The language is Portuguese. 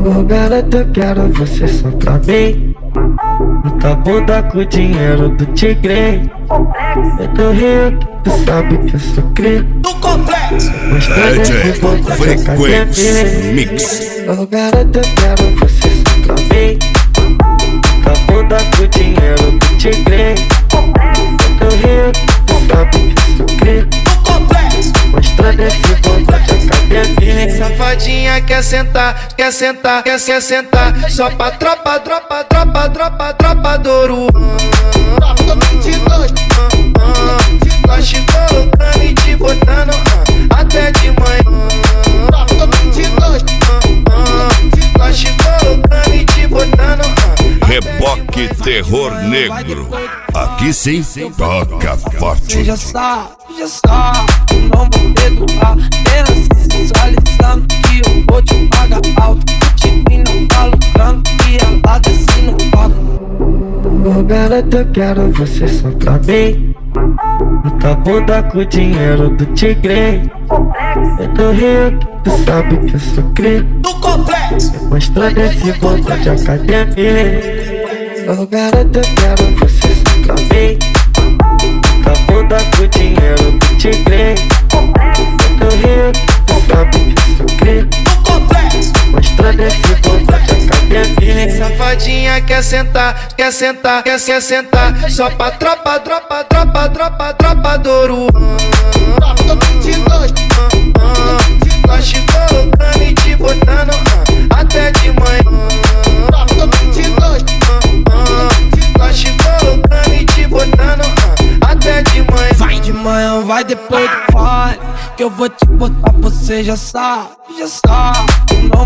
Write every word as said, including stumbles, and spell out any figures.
Ô garota, eu quero você só pra mim. Muita bunda com o dinheiro do tigre. Eu tô rico, tu sabe que eu sou cri. Do complexo D J Frequência Mix. Ô garota, eu quero você só pra mim. Muita bunda com o dinheiro do tigre. Eu tô rico, tu sabe que eu sou cri. Do complexo Mostrando esse bunda de academia. Safadinha quer sentar, quer sentar, quer se sentar. Só pra tropa, tropa, tropa, tropa, tropa do Ouro. Nós te colocando e te botando até de manhã. Nós te colocando e te botando. Reboque Terror Negro. Aqui sim, toca forte. Já sabe, já sabe, não vou perdoar. Apenas sensualizando que eu vou te pagar alto. Te não tá lucrando e ela desce no palco. Ô garota, eu quero você só pra mim. Muita bunda com o dinheiro do tigre. Eu tô rico, tu sabe que eu sou cri. Do complexo Mostrando esse bunda de academia. Ô garota, eu quero você só pra mim. Muita bunda com o dinheiro do tigre. Eu tô rico, tu sabe que eu sou cri. Do complexo Mostrando esse bunda de academia. Safadinha quer sentar, quer sentar, quer se sentar. Só pra tropa, tropa, tropa, tropa, tropa do Ouro. Nós te colocando e te botando até de manhã. Nós te colocando e te botando até de manhã. Vai de manhã, vai depois do pai, que eu vou te botar, você já sabe, já sabe.